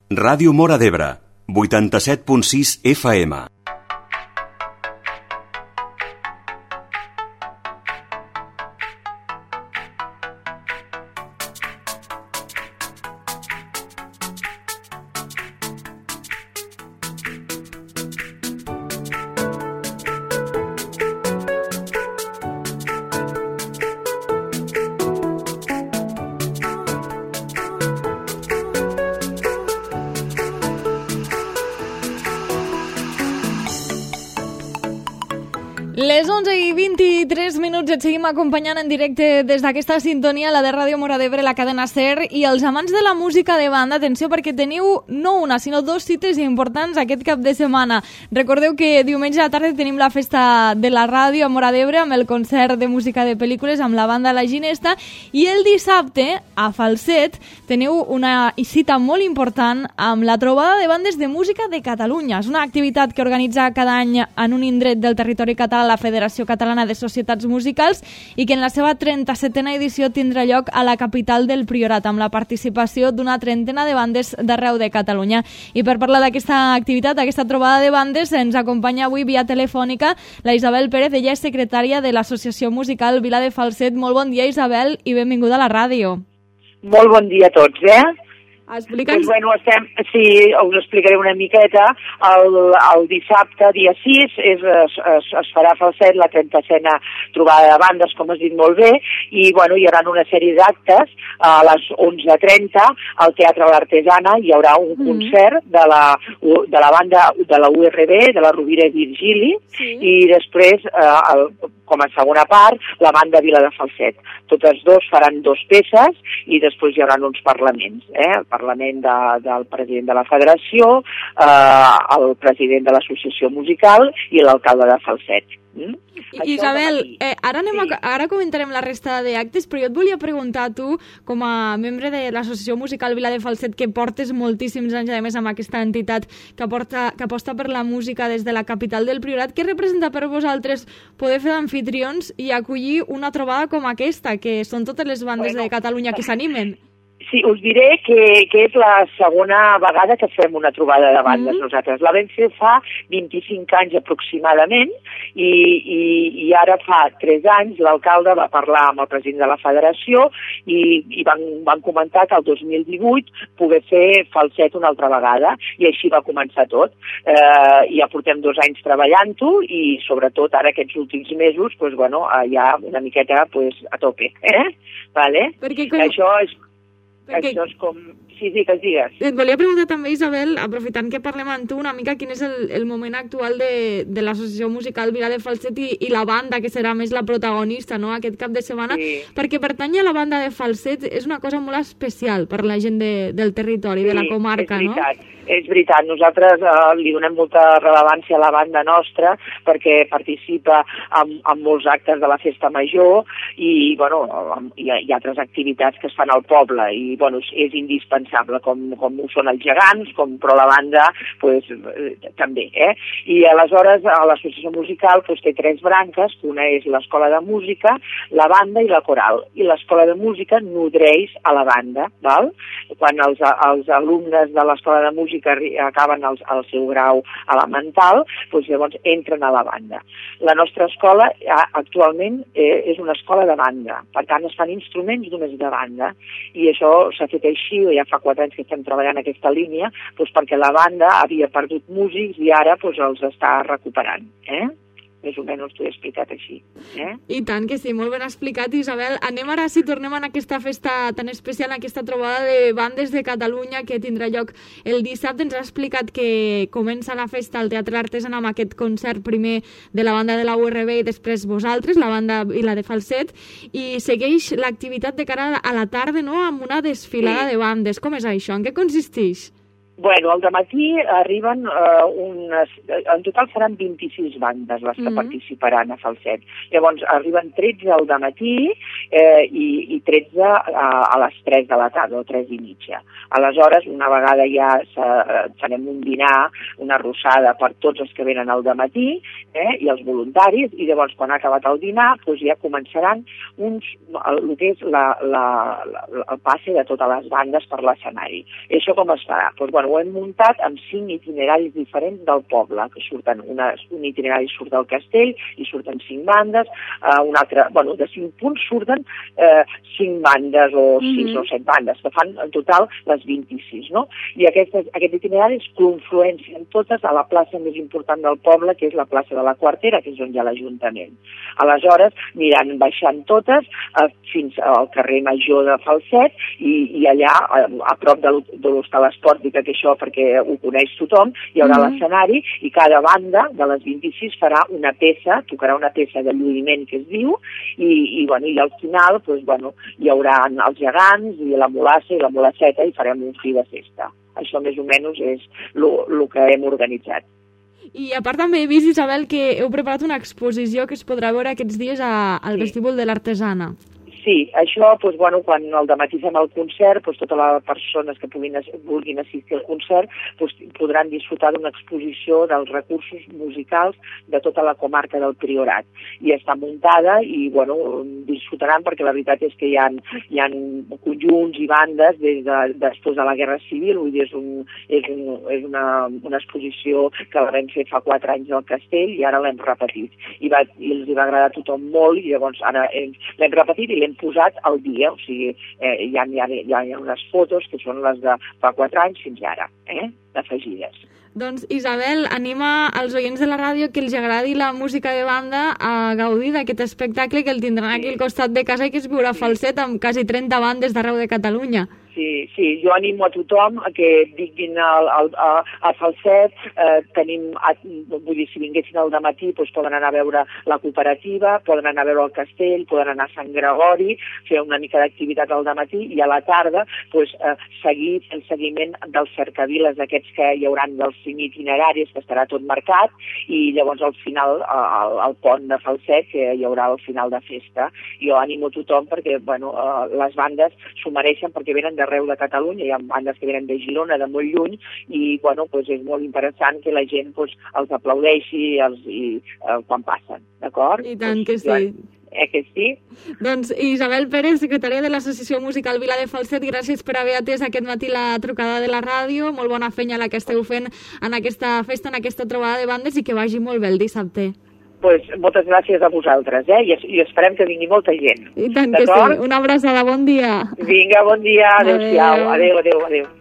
Ràdio Móra d'Ebre, 87.6 FM. Les 11:23 et seguim acompanyant en directe des d'aquesta sintonia, la de Ràdio Móra d'Ebre, la cadena SER, i els amants de la música de banda, atenció, perquè teniu no una, sinó dos cites importants aquest cap de setmana. Recordeu que diumenge a la tarda tenim la festa de la ràdio a Móra d'Ebre amb el concert de música de pel·lícules amb la banda La Ginesta, i el dissabte a Falset teniu una cita molt important amb la trobada de bandes de música de Catalunya. És una activitat que organitza cada any en un indret del territori català la Federació Catalana de Societats Musicals i que en la seva 37a edició tindrà lloc a la capital del Priorat, amb la participació d'una trentena de bandes d'arreu de Catalunya. I per parlar d'aquesta activitat, d'aquesta trobada de bandes, ens acompanya avui via telefònica la Isabel Pérez. Ella és secretària de l'Associació Musical Vila de Falset. Molt bon dia, Isabel, i benvinguda a la ràdio. Molt bon dia a tots, Explica'ns... Pues bueno, sí, us explicaré una miqueta. El dissabte, dia 6, es farà a Falset la 37a trobada de bandes, com has dit molt bé, i bueno, hi haurà una sèrie d'actes. A les 11:30 al Teatre l'Artesana hi haurà un concert de la banda de la URB, de la Rovira i Virgili, i després, com a segona part, la banda Vila de Falset. Totes dos faran dos peces i després hi haurà uns parlaments, el parlament del president de la federació, el president de l'associació musical i l'alcalde de Falset. Isabel, ara comentarem la resta d'actes, però jo et volia preguntar a tu, com a membre de l'Associació Musical Vila de Falset, que portes moltíssims anys, a més, amb aquesta entitat que aposta per la música des de la capital del Priorat, què representa per vosaltres poder fer d'amfitrions i acollir una trobada com aquesta, que són totes les bandes de Catalunya que s'animen? Sí, us diré que és la segona vegada que fem una trobada de bandes nosaltres. La vam fer fa 25 anys aproximadament i ara fa 3 anys l'alcalde va parlar amb el president de la federació i van comentar que el 2018 poder fer Falset una altra vegada, i així va començar tot. Ja portem 2 anys treballant-ho i sobretot ara aquests últims mesos ja una miqueta a tope. Vale? Això és com... Sí, digues. Et volia preguntar també, Isabel, aprofitant que parlem amb tu, una mica quin és el moment actual de l'Associació Musical Vila de Falset i la banda, que serà més la protagonista, no?, aquest cap de setmana, perquè pertany a la banda de Falset és una cosa molt especial per la gent del territori, de la comarca, no? És veritat. Nosaltres li donem molta rellevància a la banda nostra perquè participa en molts actes de la festa major i hi ha altres activitats que es fan al poble i és indispensable, com ho són els gegants, però la banda també. I aleshores l'associació musical té 3 branques, una és l'escola de música, la banda i la coral. I l'escola de música nodreix a la banda, val? Quan els alumnes de l'escola de música acaben el seu grau elemental, llavors entren a la banda. La nostra escola actualment és una escola de banda, per tant es fan instruments només de banda, i això s'ha fet així, ja fa 4 anys que estem treballant aquesta línia, perquè la banda havia perdut músics i ara els està recuperant. Més o menys t'ho he explicat així. I tant que sí, molt ben explicat, Isabel. Anem ara, si tornem a aquesta festa tan especial, aquesta trobada de bandes de Catalunya que tindrà lloc el dissabte. Ens ha explicat que comença la festa al Teatre Artesana amb aquest concert primer de la banda de la URB i després vosaltres, la banda Vila de Falset, i segueix l'activitat de cara a la tarda, no?, amb una desfilada de bandes. Com és això? En què consisteix? Bueno, al dematí arriben en total seran 26 bandes les que participaran a Falset. Llavors arriben 13 al dematí i 13 a les 3 de la tarda o 3 i mitja. Aleshores, una vegada ja farem un dinar, una arrossada per tots els que venen al dematí i els voluntaris, i llavors quan ha acabat el dinar ja començaran el que és el passe de totes les bandes per l'escenari. I això com es farà? ho hem muntat amb 5 itineraris diferents del poble, que surten un itinerari surt del castell i surten 5 bandes, un altre, bueno, de 5 punts surten 5 bandes o 6 o 7 bandes, que fan en total les 26, no? I aquests itineraris confluencien totes a la plaça més important del poble, que és la plaça de la Quartera, que és on hi ha l'Ajuntament. Aleshores, aniran baixant totes fins al carrer Major de Falset i allà, a prop de l'Hostal Espòrtica, que això perquè ho coneix tothom, hi haurà l'escenari i cada banda de les 26 farà una peça, tocarà una peça de lluïment que es diu i al final hi haurà els gegants i la mulassa i la mulasseta i farem un fi de festa. Això més o menys és el que hem organitzat. I a part també he vist, Isabel, que heu preparat una exposició que es podrà veure aquests dies al vestíbul de l'Artesana. Sí, això, quan al dematí fem el concert, totes les persones que vulguin assistir al concert podran disfrutar d'una exposició dels recursos musicals de tota la comarca del Priorat. I està muntada i, disfrutaran perquè la veritat és que hi ha conjunts i bandes després de la Guerra Civil, vull dir, és una exposició que la vam fer fa 4 anys al castell i ara l'hem repetit. I els va agradar a tothom molt i llavors ara l'hem repetit i l'hem posat al dia, o sigui, hi ha unes fotos que són les de fa 4 anys fins ara, d'afegides. Doncs, Isabel, anima als oients de la ràdio que els agradi la música de banda a gaudir d'aquest espectacle que el tindran aquí al costat de casa i que es viurà a Falset amb quasi 30 bandes d'arreu de Catalunya. Sí, jo animo a tothom que vinguin a Falset, si vinguessin al dematí poden anar a veure la cooperativa, poden anar a veure el castell, poden anar a Sant Gregori, fer una mica d'activitat al dematí i a la tarda seguir el seguiment dels cercaviles aquests que hi hauran dels 5 itineraris, que estarà tot marcat, i llavors al final al pont de Falset, que hi haurà al final de festa. Jo animo a tothom perquè les bandes s'ho mereixen perquè venen d'arreu de Catalunya, hi ha bandes que venen de Girona, de molt lluny, i és molt interessant que la gent els aplaudeixi quan passen, d'acord? I tant que sí. Que sí? Doncs Isabel Pérez, secretària de l'Associació Musical Vila de Falset, gràcies per haver atès aquest matí la trucada de la ràdio, molt bona feina la que esteu fent en aquesta festa, en aquesta trobada de bandes i que vagi molt bé el dissabte. Moltes gràcies a vosaltres, i esperem que vingui molta gent. I tant que sí. Una abraçada, bon dia. Vinga, bon dia, adéu-siau, adéu.